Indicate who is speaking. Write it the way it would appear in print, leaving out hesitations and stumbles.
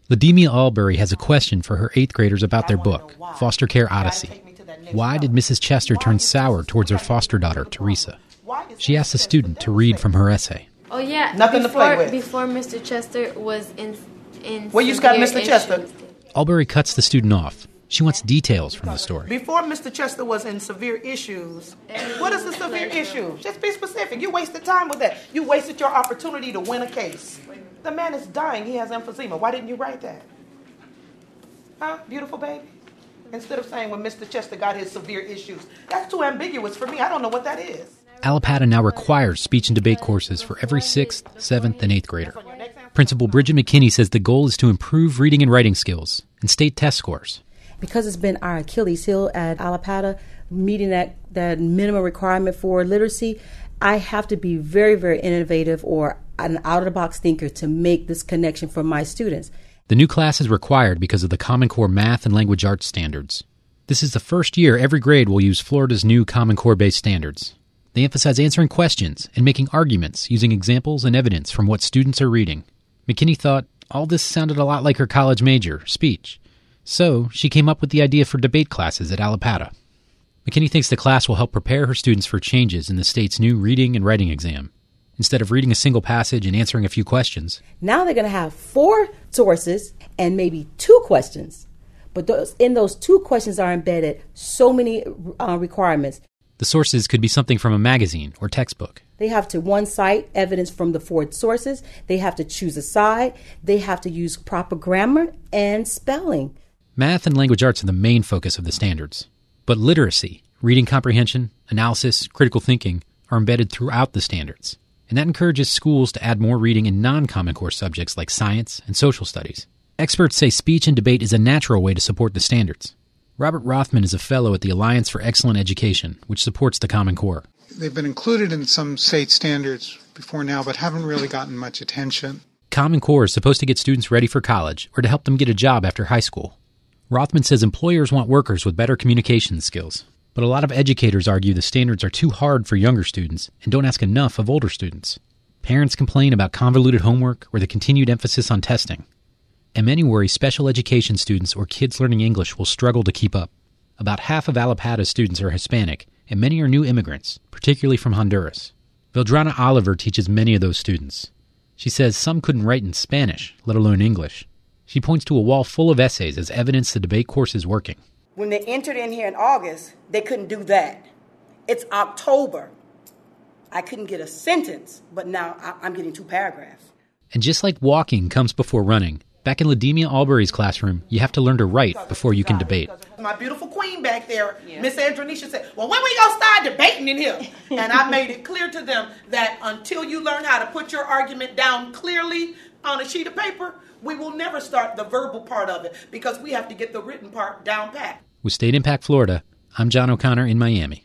Speaker 1: Lademia Albury has a question for her 8th graders about their book, Foster Care Odyssey. Why did Mrs. Chester turn sour towards her foster daughter, Teresa? She asks the student to read from her essay.
Speaker 2: Oh, yeah.
Speaker 3: Nothing to play with.
Speaker 2: Before Mr. Chester was in
Speaker 3: well, you got Mr. Chester.
Speaker 1: Albury cuts the student off. She wants details from the story.
Speaker 3: Before Mr. Chester was in severe issues, what is the severe issue? Just be specific. You wasted time with that. You wasted your opportunity to win a case. The man is dying. He has emphysema. Why didn't you write that? Huh? Beautiful baby? Instead of saying when Mr. Chester got his severe issues. That's too ambiguous for me. I don't know what that is.
Speaker 1: Allapattah now requires speech and debate courses for every 6th, 7th, and 8th grader. Principal Bridget McKinney says the goal is to improve reading and writing skills and state test scores.
Speaker 4: Because it's been our Achilles heel at Allapattah, meeting that minimum requirement for literacy, I have to be very, very innovative or an out-of-the-box thinker to make this connection for my students.
Speaker 1: The new class is required because of the Common Core Math and Language Arts standards. This is the first year every grade will use Florida's new Common Core-based standards. They emphasize answering questions and making arguments using examples and evidence from what students are reading. McKinney thought all this sounded a lot like her college major, speech. So she came up with the idea for debate classes at Allapattah. McKinney thinks the class will help prepare her students for changes in the state's new reading and writing exam. Instead of reading a single passage and answering a few questions,
Speaker 4: now they're going to have 4 sources and maybe 2 questions. But in those 2 questions are embedded so many requirements.
Speaker 1: The sources could be something from a magazine or textbook.
Speaker 4: They have to, one, cite evidence from the 4 sources. They have to choose a side. They have to use proper grammar and spelling.
Speaker 1: Math and language arts are the main focus of the standards. But literacy, reading comprehension, analysis, critical thinking are embedded throughout the standards. And that encourages schools to add more reading in non-Common Core subjects like science and social studies. Experts say speech and debate is a natural way to support the standards. Robert Rothman is a fellow at the Alliance for Excellent Education, which supports the Common Core.
Speaker 5: They've been included in some state standards before now, but haven't really gotten much attention.
Speaker 1: Common Core is supposed to get students ready for college or to help them get a job after high school. Rothman says employers want workers with better communication skills, but a lot of educators argue the standards are too hard for younger students and don't ask enough of older students. Parents complain about convoluted homework or the continued emphasis on testing. And many worry special education students or kids learning English will struggle to keep up. About half of Allapattah's students are Hispanic, and many are new immigrants, particularly from Honduras. Vildrana Oliver teaches many of those students. She says some couldn't write in Spanish, let alone English. She points to a wall full of essays as evidence the debate course is working.
Speaker 3: When they entered in here in August, they couldn't do that. It's October. I couldn't get a sentence, but now I'm getting 2 paragraphs.
Speaker 1: And just like walking comes before running, back in Lademia Albury's classroom, you have to learn to write before you can debate.
Speaker 3: My beautiful queen back there, Miss Andronisha, said, well, when we gonna start debating in here? And I made it clear to them that until you learn how to put your argument down clearly on a sheet of paper, we will never start the verbal part of it because we have to get the written part down pat.
Speaker 1: With State Impact Florida, I'm John O'Connor in Miami.